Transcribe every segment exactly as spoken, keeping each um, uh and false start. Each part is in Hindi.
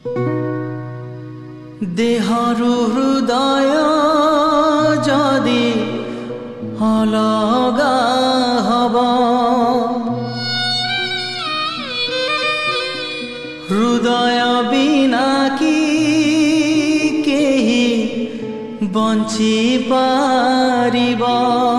देहरु हृदय जदि अलगा हब हृदय बिना कि केही बंची पारिबा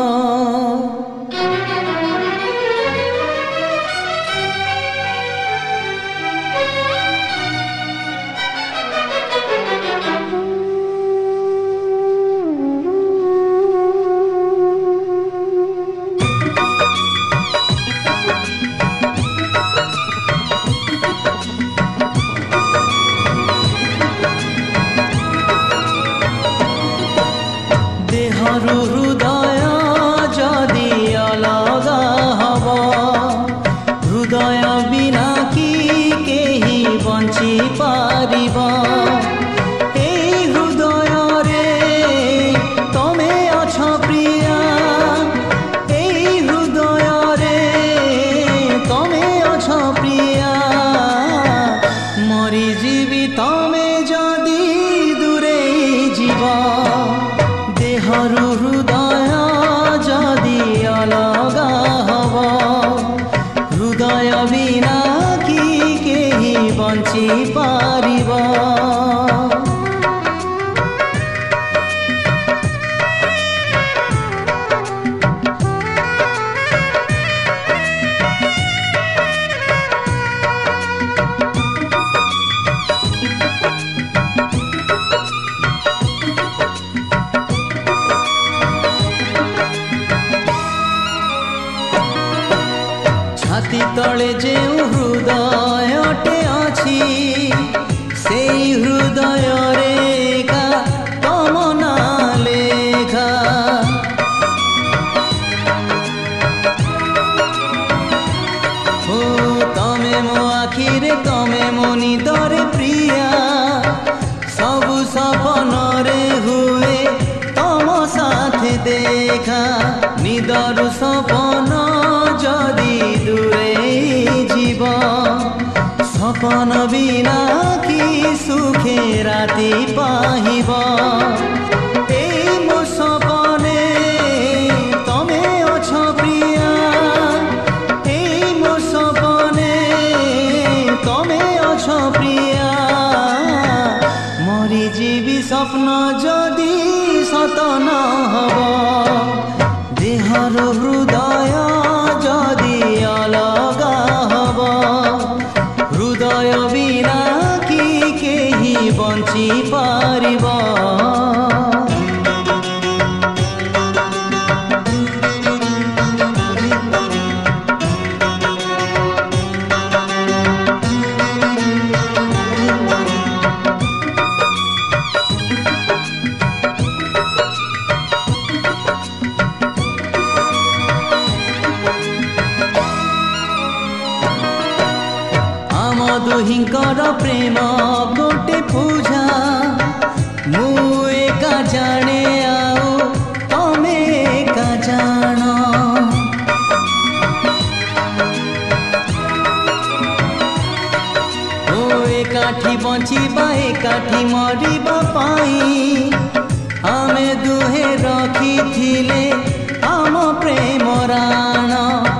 हृदय जदि अलगा हब हृदय बिना कि केही बंची पारिब ए हृदय रे तमे अछ प्रिया ए हृदय रे तमे अछ प्रिया मरी जीवी तमे जदि दूरे जीव देहरु हृदय जदि अलगा हब हृदय बिना कि केही बंची पारिब छाती तले जेउ हृदयटे अछि सेई हृदय रेखा तम ना लेखा हो तमे मो आखिरे तमे मो निदरे प्रिया सबु सपन रे हुए तम साथे देखा निदरु सपन जदि दूरे जीव सपन बिना कि सुखे राति पाहिब ए मो सपने तमे अछ प्रिया ए मो सपने तमे अछ प्रिया मरी जीवी स्वप्न जदि सत न हब देहर हृदय जदि अलगा हब हृदय बिना कि केही बंची पारिब दुहिंकर प्रेम गोटे पूजा मु एका जाने आउ तमे एका जान ओ एकाठी बंचिबा एकाठी मरिबा पाई आमे दुहे रखिथिले आम प्रेम राण।